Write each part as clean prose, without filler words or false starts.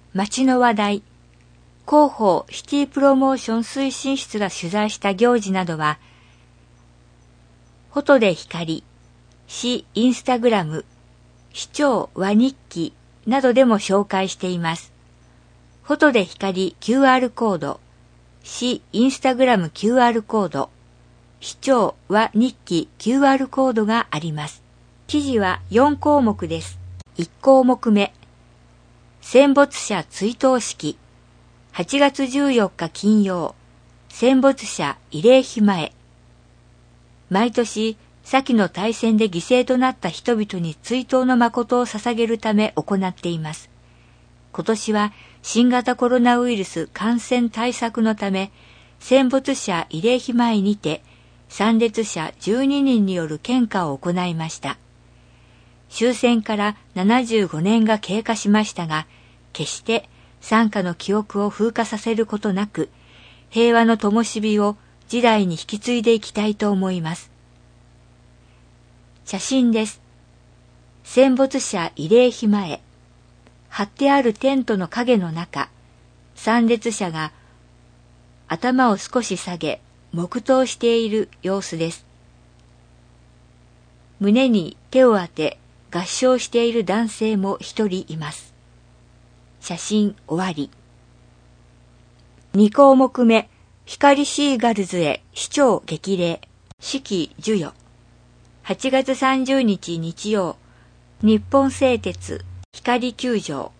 街の話題、広報シティプロモーション推進室が取材した行事などは、フォトで光、市インスタグラム、市長和日記などでも紹介しています。フォトで光 QR コード、市インスタグラム QR コード、市長和日記 QR コードがあります。記事は4項目です。1項目目、戦没者追悼式、8月14日金曜、戦没者慰霊碑前。毎年、先の大戦で犠牲となった人々に追悼の誠を捧げるため行っています。今年は新型コロナウイルス感染対策のため、戦没者慰霊碑前にて、参列者12人による献花を行いました。終戦から75年が経過しましたが、決して惨禍の記憶を風化させることなく、平和の灯火を時代に引き継いでいきたいと思います。写真です。戦没者慰霊碑前。張ってあるテントの影の中、参列者が頭を少し下げ、黙祷している様子です。胸に手を当て、合掌している男性も一人います。写真終わり。2項目目、光シーガルズへ市長激励、式授与。8月30日日曜、日本製鉄光球場。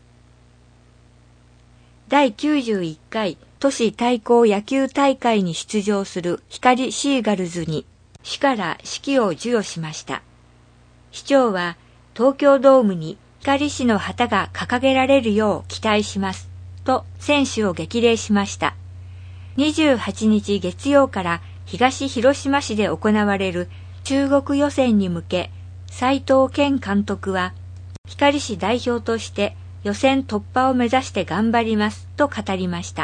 第91回都市対抗野球大会に出場する光シーガルズに市から式を授与しました。市長は東京ドームに光市の旗が掲げられるよう期待しますと選手を激励しました。28日月曜から東広島市で行われる中国予選に向け、斉藤健監督は光市代表として予選突破を目指して頑張りますと語りました。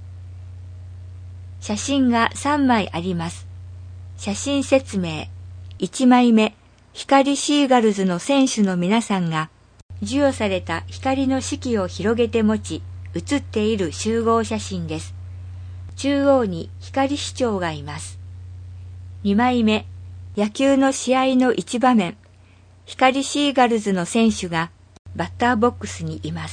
写真が3枚あります。写真説明。1枚目、光シーガルズの選手の皆さんが授与された光の式を広げて持ち、写っている集合写真です。中央に光市長がいます。2枚目、野球の試合の一場面、光シーガルズの選手がバッターボックスにいます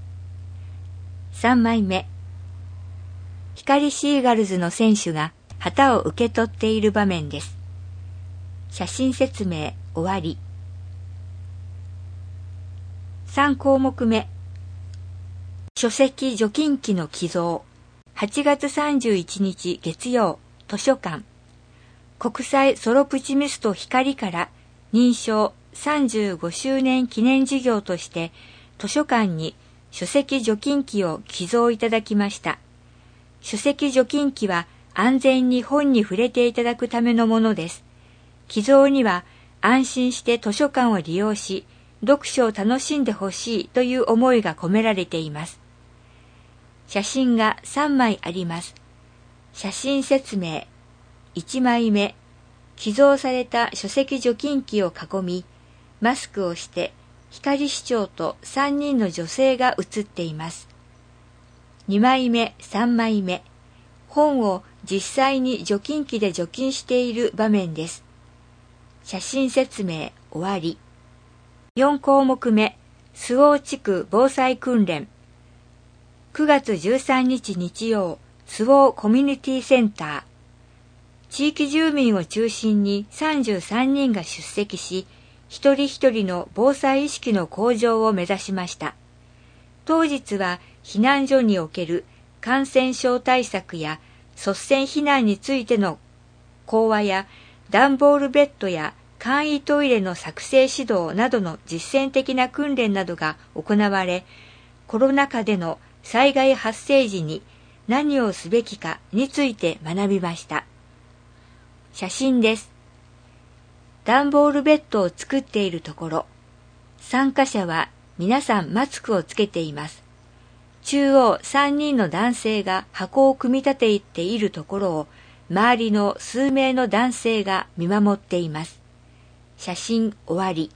。3枚目、光シーガルズの選手が旗を受け取っている場面です。写真説明終わり。3項目目、書籍除菌機の寄贈。8月31日月曜、図書館。国際ソロプチミスト光から認証35周年記念事業として図書館に書籍除菌機を寄贈いただきました。書籍除菌機は安全に本に触れていただくためのものです。寄贈には安心して図書館を利用し、読書を楽しんでほしいという思いが込められています。写真が3枚あります。写真説明。1枚目、寄贈された書籍除菌機を囲み、マスクをして光市長と3人の女性が写っています。2枚目、3枚目、本を実際に除菌機で除菌している場面です。写真説明終わり。4項目目、周防地区防災訓練。9月13日日曜、周防コミュニティセンター。地域住民を中心に33人が出席し、一人一人の防災意識の向上を目指しました。当日は避難所における感染症対策や率先避難についての講話や段ボールベッドや簡易トイレの作成指導などの実践的な訓練などが行われ、コロナ禍での災害発生時に何をすべきかについて学びました。写真です。段ボールベッドを作っているところ、参加者は皆さんマスクをつけています。中央3人の男性が箱を組み立てているところを、周りの数名の男性が見守っています。写真終わり。